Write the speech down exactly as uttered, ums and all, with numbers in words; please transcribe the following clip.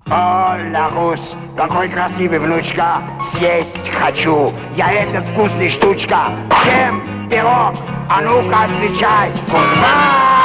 О, Ларус, какой красивый внучка, съесть хочу. Я эта вкусная штучка. Всем пирог, а ну-ка отвечай. Ура!